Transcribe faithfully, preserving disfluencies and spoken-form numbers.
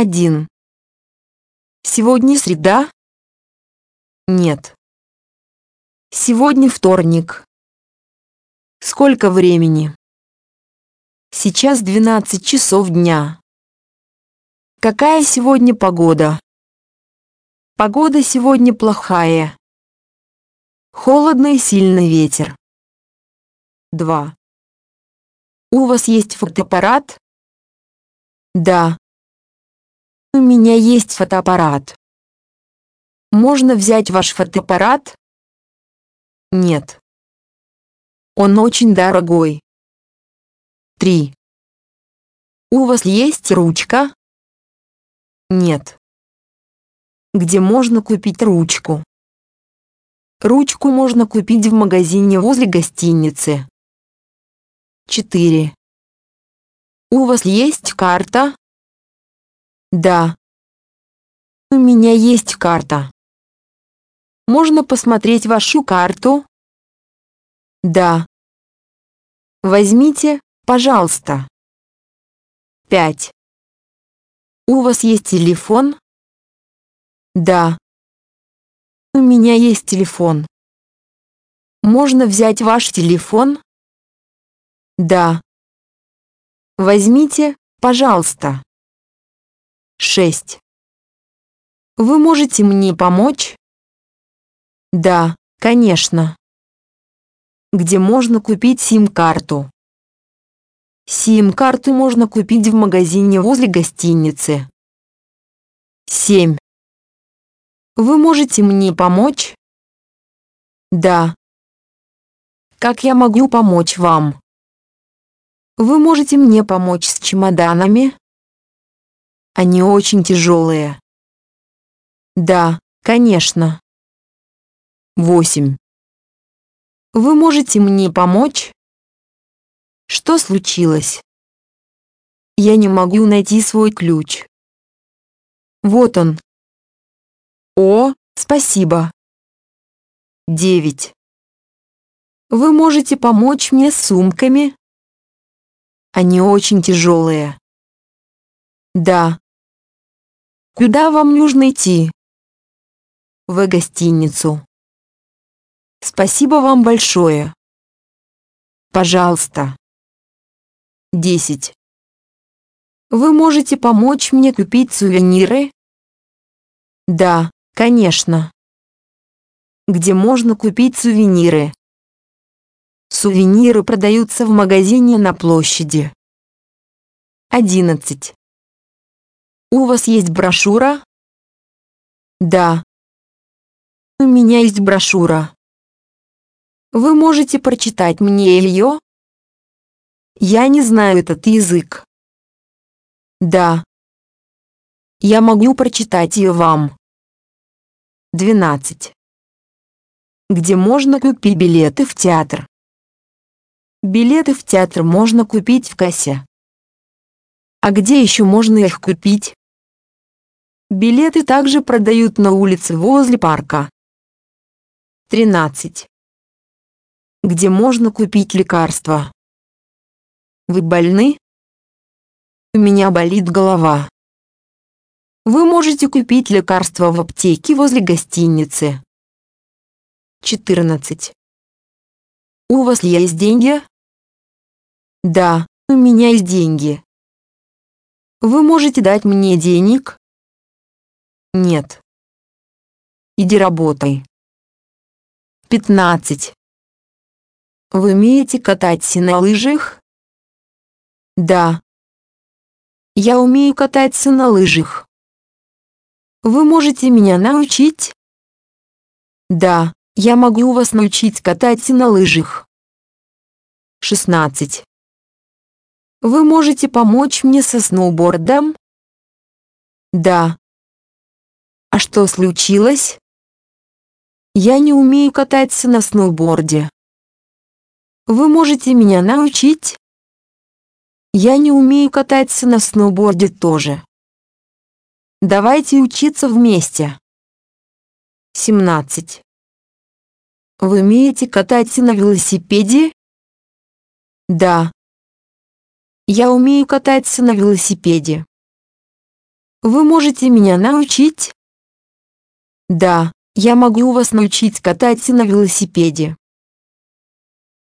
один. Сегодня среда? Нет. Сегодня вторник. Сколько времени? Сейчас двенадцать часов дня. Какая сегодня погода? Погода сегодня плохая. Холодно и сильный ветер. два. У вас есть фотоаппарат? Да. У меня есть фотоаппарат. Можно взять ваш фотоаппарат? Нет. Он очень дорогой. три. У вас есть ручка? Нет. Где можно купить ручку? Ручку можно купить в магазине возле гостиницы. четыре. У вас есть карта? Да. У меня есть карта. Можно посмотреть вашу карту? Да. Возьмите, пожалуйста. пять. У вас есть телефон? Да. У меня есть телефон. Можно взять ваш телефон? Да. Возьмите, пожалуйста. шесть. Вы можете мне помочь? Да, конечно. Где можно купить сим-карту? Сим-карту можно купить в магазине возле гостиницы. семь. Вы можете мне помочь? Да. Как я могу помочь вам? Вы можете мне помочь с чемоданами? Они очень тяжелые. Да, конечно. восемь. Вы можете мне помочь? Что случилось? Я не могу найти свой ключ. Вот он. О, спасибо. девять. Вы можете помочь мне с сумками? Они очень тяжелые. Да. Куда вам нужно идти? В гостиницу. Спасибо вам большое. Пожалуйста. десять. Вы можете помочь мне купить сувениры? Да, конечно. Где можно купить сувениры? Сувениры продаются в магазине на площади. одиннадцать. У вас есть брошюра? Да. У меня есть брошюра. Вы можете прочитать мне ее? Я не знаю этот язык. Да. Я могу прочитать ее вам. двенадцать. Где можно купить билеты в театр? Билеты в театр можно купить в кассе. А где еще можно их купить? Билеты также продают на улице возле парка. тринадцать. Где можно купить лекарства? Вы больны? У меня болит голова. Вы можете купить лекарства в аптеке возле гостиницы. четырнадцать. У вас есть деньги? Да, у меня есть деньги. Вы можете дать мне денег? Нет. Иди работай. пятнадцать. Вы умеете кататься на лыжах? Да. Я умею кататься на лыжах. Вы можете меня научить? Да, я могу вас научить кататься на лыжах. шестнадцать. Вы можете помочь мне со сноубордом? Да. А что случилось? Я не умею кататься на сноуборде. Вы можете меня научить? Я не умею кататься на сноуборде тоже. Давайте учиться вместе. семнадцать. Вы умеете кататься на велосипеде? Да. Я умею кататься на велосипеде. Вы можете меня научить? Да, я могу вас научить кататься на велосипеде.